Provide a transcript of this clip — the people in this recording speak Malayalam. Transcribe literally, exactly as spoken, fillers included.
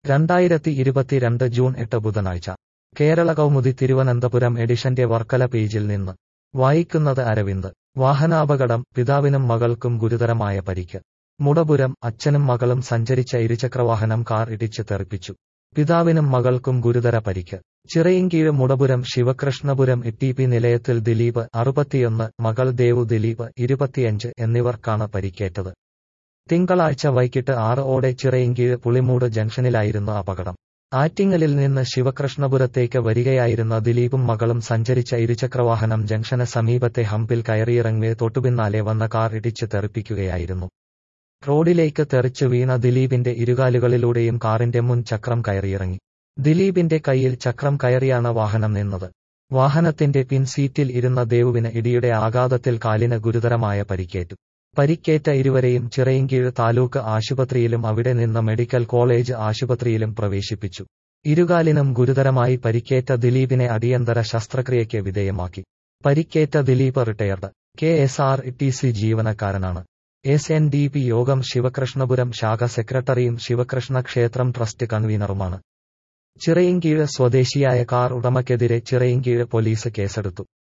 രണ്ടായിരത്തി ഇരുപത്തിരണ്ട് ജൂൺ എട്ട് ബുധനാഴ്ച കേരള കൗമുദി തിരുവനന്തപുരം എഡിഷന്റെ വർക്കല പേജിൽ നിന്ന് വായിക്കുന്നത് അരവിന്ദ്. വാഹനാപകടം, പിതാവിനും മകൾക്കും ഗുരുതരമായ പരിക്ക്. മുടപുരം, അച്ഛനും മകളും സഞ്ചരിച്ച ഇരുചക്രവാഹനം കാർ ഇടിച്ച് തെറിപ്പിച്ചു. പിതാവിനും മകൾക്കും ഗുരുതര പരിക്ക്. Chirayinkeezhu Mudapuram Sivakrishnapuram E T P നിലയത്തിൽ ദിലീപ് അറുപത്തിയൊന്ന്, മകൾ ദേവു ദിലീപ് ഇരുപത്തിയഞ്ച് എന്നിവർക്കാണ് പരിക്കേറ്റത്. തിങ്കളാഴ്ച വൈകിട്ട് ആറ് ഓടെ ചിറയിൻകീഴ് പുളിമൂട് ജംഗ്ഷനിലായിരുന്നു അപകടം. ആറ്റിങ്ങലിൽ നിന്ന് ശിവകൃഷ്ണപുരത്തേക്ക് വരികയായിരുന്ന ദിലീപും മകളും സഞ്ചരിച്ച ഇരുചക്രവാഹനം ജംഗ്ഷന് സമീപത്തെ ഹമ്പിൽ കയറിയിറങ്ങെ തൊട്ടുപിന്നാലെ വന്ന കാർ ഇടിച്ച് തെറിപ്പിക്കുകയായിരുന്നു. റോഡിലേക്ക് തെറിച്ചു വീണ ദിലീപിന്റെ ഇരുകാലുകളിലൂടെയും കാറിന്റെ മുൻ ചക്രം കയറിയിറങ്ങി. ദിലീപിന്റെ കൈയിൽ ചക്രം കയറിയാണ് വാഹനം നിന്നത്. വാഹനത്തിന്റെ പിൻ സീറ്റിൽ ഇരുന്ന ദേവുവിന് ഇടിയുടെ ആഘാതത്തിൽ കാലിന് ഗുരുതരമായ പരിക്കേറ്റു. പരിക്കേറ്റ ഇരുവരെയും ചിറയിൻകീഴ് താലൂക്ക് ആശുപത്രിയിലും അവിടെ നിന്ന് മെഡിക്കൽ കോളേജ് ആശുപത്രിയിലും പ്രവേശിപ്പിച്ചു. ഇരുകാലിനും ഗുരുതരമായി പരിക്കേറ്റ ദിലീപിനെ അടിയന്തര ശസ്ത്രക്രിയയ്ക്ക് വിധേയമാക്കി. പരിക്കേറ്റ Dileep retired K S R T C ജീവനക്കാരനാണ്. എസ് എൻ ഡി പി യോഗം ശിവകൃഷ്ണപുരം ശാഖ സെക്രട്ടറിയും ശിവകൃഷ്ണ ക്ഷേത്രം ട്രസ്റ്റ് കൺവീനറുമാണ്. ചിറയിൻകീഴ് സ്വദേശിയായ കാർ ഉടമയ്ക്കെതിരെ ചിറയിൻകീഴ് പോലീസ് കേസെടുത്തു.